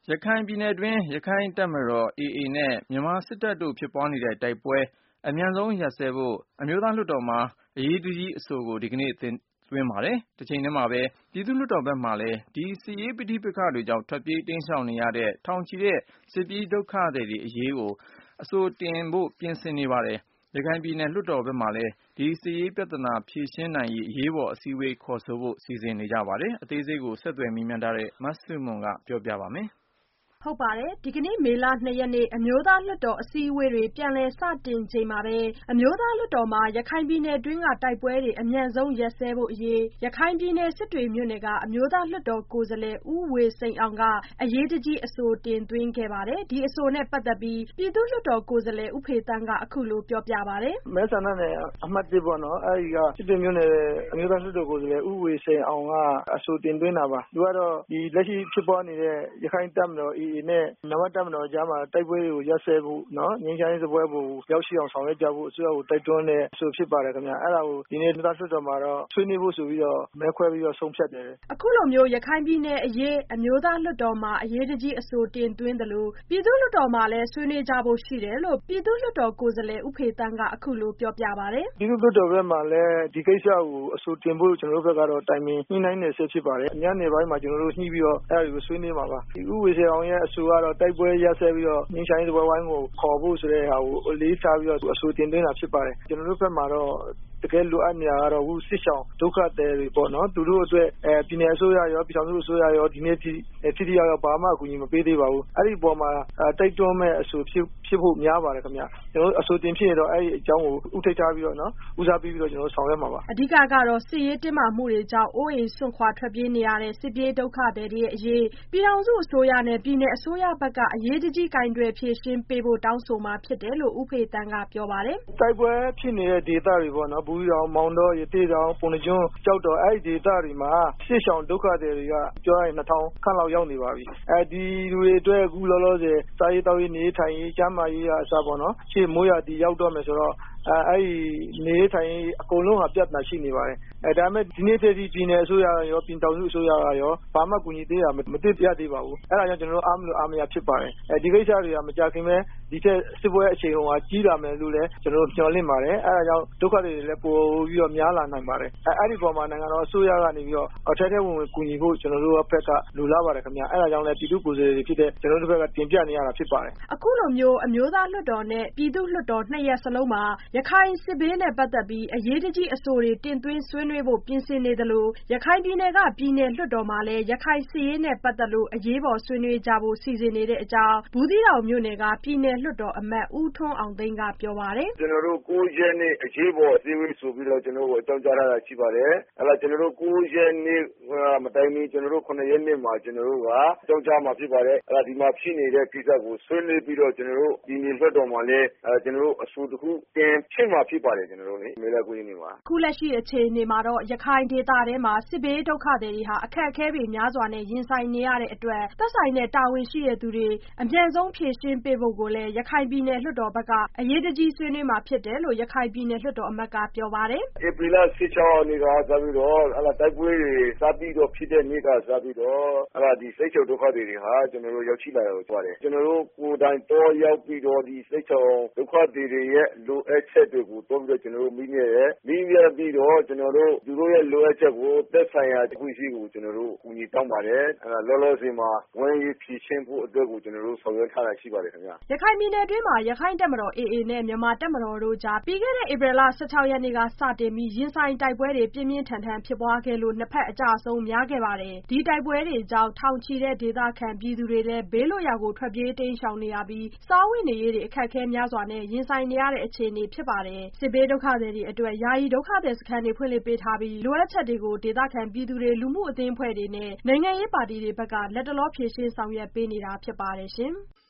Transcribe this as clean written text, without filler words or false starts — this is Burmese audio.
ရခိုင်ပြည်နယ်တွင်း ရခိုင့်တပ်မတော် AA နဲ့ မြန်မာစစ်တပ်တို့ဖြစ်ပွားနေတဲ့တိုက်ပွဲ အမြန်ဆုံးရပ်စဲဖို့ အမျိုးသားလွှတ်တော်မှာ အရေးတကြီးအဆိုကို ဒီကနေ့တင်သွင်းပါတယ်။ တချိန်တည်းမှာပဲ ပြည်သူ့လွှတ်တော်ဘက်မှလည်း ဒီစစ်ရေးပဋိပက္ခတွေကြောင့် ထွက်ပြေးတိမ်းရှောင်နေရတဲ့ ထောင်ချီတဲ့ စစ်ပြေးဒုက္ခသည်တွေအရေး အဆိုတင်ဖို့ ပြင်ဆင်နေပါတယ်။ ရခိုင်ပြည်နယ်လွှတ်တော်ဘက်မှာလည်း ဒီစစ်ရေးပြဿနာဖြေရှင်းနိုင်ရေး အရေးပေါ်အစည်းအဝေးခေါ်ဆိုဖို့ စီစဉ်နေကြပါတယ်။ အသေးစိတ် ဆက်သွယ်မေးမြန်းထားတဲ့ မဆုမွန် ပြောပြပါမယ်။ဒီကနေ့ မေလ 2 ရက်နေ့ အမျိုးသားလွှတ်တော်အစည်းအဝေးတွေ ပြန်လည်စတင်ချိန်မှာပဲ အမျိုးသားလွှတ်တော်မှာ ရခိုင်ပြည်နယ်တွင်းက တိုက်ပွဲတွေ အမြန်ဆုံးရပ်စဲဖို့အရေး ရခိုင်ပြည်နယ် စစ်တွေမြို့နယ်က အမျိုးသားလွှတ်တော်ကိုယ်စားလှယ် ဦးဝေစိန်အောင်က အရေးတကြီးအဆိုတင်သွင်းခဲ့ပါတယ်။ ဒီအဆိုနဲ့ပတ်သက်ပြီး ပြည်သူ့လွှတ်တော်ကိုယ်စားလှယ် ဦးဖေသန်းက အခုလိုပြောပြပါတယ်။ မဲဆန္ဒနယ်အမှတ် ပေါ့နော် အဲဒီက စစ်တွေမြို့နယ် အမျိုးသားလွှတ်တော်ကိုယ်စားလှယ် ဦးဝေစိန်အောင်က အဆိုတင်သွင်းတာပါ။ သူကတော့ လက်ရှိဖြစ်ပွားနေတဲ့ ရခိုင့်တပ်မတော် AA နဲ့ မြန်မာ့တပ်မတော်ကြားမှာ တိုက်ပွဲတွေကို ရပ်စဲဖို့ ငြိမ်းချမ်းရေးစားပွဲပေါ်ကို ရောက်ရှိအောင်ဆောင်ရွက်ကြဖို့ အစိုးရကိုတိုက်တွန်းတဲ့အဆိုဖြစ်ပါတယ်ခင်ဗျ။ အဲဒါကို ဒီနေ့ အမျိုးသားလွှတ်တော်မှာတော့ ဆွေးနွေးဖို့ဆိုပြီးတော့ မဲခွဲပြီးတော့ ဆုံးဖြတ်တယ်။အခုလိုမျိုး ရခိုင်ပြည်နယ်အရေး အမျိုးသားလွှတ်တော်မှာ အရေးတကြီးအဆိုတင်သွင်းသလို ပြည်သူ့လွှတ်တော်မှာလည်း ဆွေးနွေးကြဖို့ရှိတယ်လို့ ပြည်သူ့လွှတ်တော်ကိုယ်စားလှယ် ဦးဖေသန်းက အခုလိုပြောပြပါတယ်။ ပြည်သူ့လွှတ်တော်ဘက်မှာလည်း ဒီကိစ္စကို အဆိုတင်ဖို့ ကျနော်တို့ဘက်ကတော့ တိုင်ပင်ညှိနှိုင်းနေဆဲဖြစ်ပါတယ်။ ညနေပိုင်းမှာ ကျနော်တို့ ညှိပြီးတော့ အဲဒါတွေကို ဆွေးနွေးမှာပါ။ ဦးဝေစိန်အောင်ရဲ့အဆိုကတော့ တိုက်ပွဲရပ်စဲပြီးတော့ ငြိမ်းချမ်းရေးစားပွဲဝိုင်းကိုခေါ်ဖို့ဆိုတဲ့ဟာကို အလေးထားပြီးတော့ အဆိုတင်သွင်းတာဖြစ်ပါတယ်။ ကျနော်တို့ဘက်မှာတော့ တကယ်လိုအပ်နေတာကတော့ အခုစစ်ရှောင်ဒုက္ခသည်တွေပေါ့နော် သူတို့အတွက် ပြည်နယ်အစိုးရရော ပြည်ထောင်စုအစိုးရရော ဒီနေ့ထိ ထိထိရောက်ရောက်ဘာမှအကူအညီမပေးသေးပါဘူး။ အဲဒီအပေါ်မှာ တိုက်တွန်းမယ့်အဆိုဖြစ်ဖို့များပါတယ်ခင်ဗျ။ ကျနော်တို့အဆိုတင်ဖြစ်ရင်တော့ အဲဒီအကြောင်းကို ဦးထိပ်ထားပြီးတော့ ဦးစားပေးပြီးတော့ ကျနော်တို့ဆောင်ရွက်မှာပါ။ အဓိကကတော့ စစ်ရေးတင်းမာမှုတွေကြောင့် အိုးအိမ်စွန့်ခွာထွက်ပြေးနေရတဲ့ စစ်ပြေးဒုက္ခသည်တွေအရေး ပြည်ထောင်စုအစိုးရနဲ့ ပြည်နယ်အစိုးရဘက်က အရေးတကြီးကိုင်တွယ်ဖြေရှင်းပေးဖို့ တောင်းဆိုမှာဖြစ်တယ်လို့ ဦးဖေသန်းကပြောပါတယ်။ တိုက်ပွဲဖြစ်နေတဲ့ဒေသတွေပေါ့နော် ဘူးသီးတောင် မောင်တော ရသေ့တောင် ပုဏ္ဏားကျွန်း ကျောက်တော် အဲဒီဒေသတွေမှာ စစ်ရှောင်ဒုက္ခသည်တွေက ပြောရရင် 2000 ခန့်လောက်ရောက်နေပါပြီ။ ဒီလူတွေအတွက် အခုလောလောဆယ် စားရေးသောက်ရေး နေရေးထိုင်ရေး ကျန်းမာရေးကအစပေါ့နော် ရှေ့မိုးရာသီရောက်တော့မယ်ဆိုတော့ အဲဒီနေရေးထိုင်ရေးအကုန်လုံးဟာ ပြဿနာရှိနေပါတယ်။ ဒါပေမယ့် ဒီနေ့ထက်ထိ ပြည်နယ်အစိုးရရော ပြည်ထောင်စုအစိုးရရော ဘာမှကူညီပေးတာမတွေ့ရသေးပါဘူး။ အဲဒါကြောင့် ကျနော်တို့ အားမလိုအားမရဖြစ်ပါတယ်။ ဒီကိစ္စတွေက မကြာခင်ပဲ ဒီထက်စစ်ပွဲအရှိန်အဟုန်က ကြီးလာမယ်လို့လည်း ကျနော်တို့မျှော်လင့်ပါတယ်။ အဲဒါကြောင့် ဒုက္ခသည်တွေလည်း ပိုပြီးတော့များလာနိုင်ပါတယ်။ အဲဒီအပေါ်မှာ နိုင်ငံတော်အစိုးရကနေပြီးတော့ ထဲထဲဝင်ဝင်ကူညီဖို့ ကျနော်တို့ဘက်က လိုလားပါတယ်ခင်ဗျ။ အဲဒါကြောင့်လည်း ပြည်သူ့ကိုယ်စားလှယ်တွေဖြစ်တဲ့ ကျနော်တို့ဘက်က တင်ပြနေရတာဖြစ်ပါတယ်။ အခုလိုမျိုး အမျိုးသားလွှတ်တော်နဲ့ ပြည်သူ့လွှတ်တော် နှစ်ရပ်စလုံးမှာ ရခိုင်စစ်ဘေးနဲ့ပတ်သက်ပြီး အရေးတကြီးအဆိုတွေ တင်သွင်းဆွေးနွေးဖို့ ပြင်ဆင်နေသလို ရခိုင်ပြည်နယ်က ပြည်နယ်လွှတ်တော်မှာလည်း ရခိုင်စစ်ရေးနဲ့ပတ်သက်လို့ အရေးပေါ်ဆွေးနွေးကြဖို့ စီစဉ်နေတဲ့အကြောင်း ဘူးသီးတောင်မြို့နယ်က ပြည်နယ်လွှတ်တော်အမတ် ဦးထွန်းအောင်သိန်းကပြောပါတယ်။ ကျနော်တို့ 9 ရက်နေ့ အရေးပေါ်အစည်းအဝေးဆိုပြီးတော့ ကျနော်တို့ကို အကြောင်းကြားထားတာရှိပါတယ်။ ကျနော်တို့ 9 ရက်နေ့မတိုင်မီ ကျနော်တို့ 7 ရက်နေ့မှာ ကျနော်တို့က အကြောင်းကြားမှာဖြစ်ပါတယ်။ ဒီမှာဖြစ်နေတဲ့ကိစ္စကို ဆွေးနွေးပြီးတော့ ကျနော်တို့ ပြည်နယ်လွှတ်တော်မှာလည်း ကျနော်တို့အဆိုတခုတင်ဖြစ်မှာဖြစ်ပါတယ် ကျနော်တို့ မေလ 9 ရက်နေ့မှာ။ အခုလက်ရှိအခြေအနေမှာတော့ ရခိုင်ဒေသထဲမှာ စစ်ဘေးဒုက္ခသည်တွေဟာ အခက်အခဲတွေများစွာနဲ့ ရင်ဆိုင်နေရတဲ့အတွက် သက်ဆိုင်တဲ့တာဝန်ရှိသူတွေ အမြန်ဆုံးဖြေရှင်းပေးဖို့ကိုလည်း ရခိုင်ပြည်နယ်လွှတ်တော်ဘက်က အရေးတကြီးဆွေးနွေးမှာဖြစ်တယ်လို့ ရခိုင်ပြည်နယ်လွှတ်တော်အမတ်ကပြောပါတယ်။ ဧပြီလ 16 ရက်နေ့ကစပြီးတော့ တိုက်ပွဲတွေစပြီးတော့ ဖြစ်တဲ့နေ့ကစပြီးတော့ စစ်ရှောင်ဒုက္ခသည်တွေဟာ ကျနော်တို့ ရောက်ရှိလာပါတယ်။ ကျနော်တို့ကိုယ်တိုင်သွားရောက်ပြီးတော့ ဒီစစ်ရှောင်ဒုက္ခသည်တွေရဲ့လိုအပ်ချက်တွေကို သွားပြီးတော့ ကျနော်တို့မေးမြန်းတယ်။ မေးမြန်းပြီးတော့ ကျနော်တို့ သူတို့ရဲ့လိုအပ်ချက်ကို သက်ဆိုင်ရာအဖွဲ့အစည်းကို ကျနော်တို့ အကူအညီတောင်းပါတယ်။ လောလောဆယ်မှာ ဝိုင်းဝန်းဖြေရှင်းဖို့အတွက်ကို ကျနော်တို့ ဆောင်ရွက်ထားတာရှိပါတယ်ခင်ဗျ။ ရခိုင်ပြည်နယ်တွင်းမှာ ရခိုင့်တပ်မတော် AA နဲ့ မြန်မာ့တပ်မတော်တို့ကြား ပြီးခဲ့တဲ့ ဧပြီလ 16 ရက်နေ့ကစတင်ပြီး ရင်ဆိုင်တိုက်ပွဲတွေ ပြင်းပြင်းထန်ထန်ဖြစ်ပွားခဲ့လို့ နှစ်ဖက်အကျအဆုံးများခဲ့ပါတယ်။ ဒီတိုက်ပွဲတွေကြောင့် ထောင်ချီတဲ့ဒေသခံပြည်သူတွေလည်း ဘေးလွတ်ရာကို ထွက်ပြေးတိမ်းရှောင်နေရပြီး စားဝတ်နေရေးအခက်အခဲများစွာနဲ့ ရင်ဆိုင်နေရတဲ့အခြေအနေဖြစ်ပါတယ်။ စစ်ဘေးဒုက္ခသည်တွေအတွက် ယာယီဒုက္ခသည်စခန်းတွေဖွင့်လှစ်ပေးထားပြီး လိုအပ်ချက်တွေကို ဒေသခံပြည်သူတွေ လူမှုအသင်းအဖွဲ့တွေနဲ့ နိုင်ငံရေးပါတီတွေဘက်က လတ်တလောဖြေရှင်းဆောင်ရွက်ပေးနေတာဖြစ်ပါတယ်ရှင်။